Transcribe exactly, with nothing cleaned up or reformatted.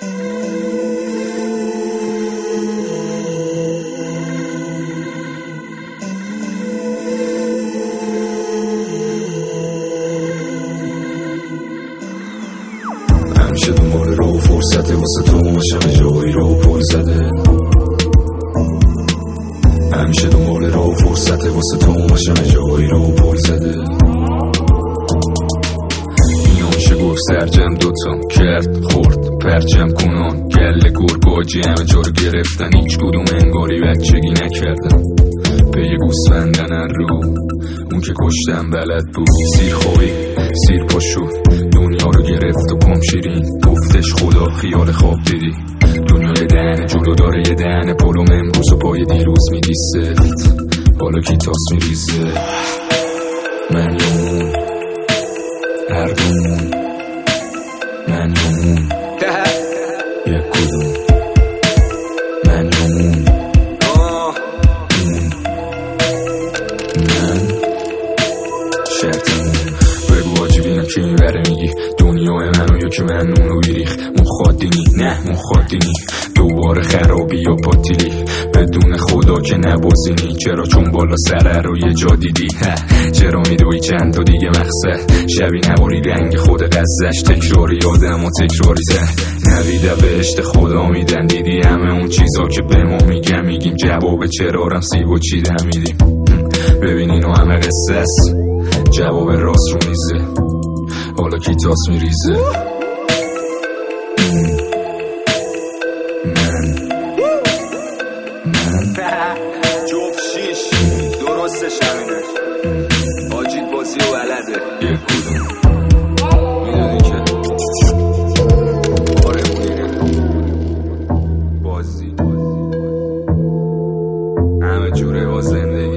همیشه دنبال رو فرصته واسه تو ماشم جایی رو پل زده همیشه دنبال رو فرصته واسه تو ماشم جایی رو پل زده اینان شگفت سرجم دوتا کرد خورد پرچم کنان گل گرگاجی همه جا رو گرفتن هیچ کدوم انگاری بچگی نکردن پی گوسفندن رو اون که کشتم بلد بود سیر خوابی سیر پاشو دنیا رو گرفت و پام شیرین گفتش خدا خیال خواب دیدی دنیا یه دهن جلو داره یه دهن پلوم امروز و پای دیروز میدی سفت حالا کی تاس میریزه من یا اون هر دومون من یا اون یک کدوم من یا اون من شرطمون بگو آجی بینم که این بره میگی دنیای منو یا که من اونو بیریخ مخادینی نه مخادینی دوباره خرابی یا پاتیلی بدون خدا که نبازینی چرا چون بالا سره رو یه جا دیدی چرا میدوی چند تا دیگه مقصد شبی نواری رنگ خود قزش تکراری آدم و تکراری زن نویده بهشت خدا میدن دیدی همه اون چیزا که به ما میگم میگیم جواب چرا رم سیب و چیده میدیم ببین اینو همه قصه است جواب راست رو میزه حالا کی تاس میریزه من من جوب شیش درستش همینه آجید بازی و بلده یک کدوم میدونی که آره مدیره بازی همه جوره با زندگی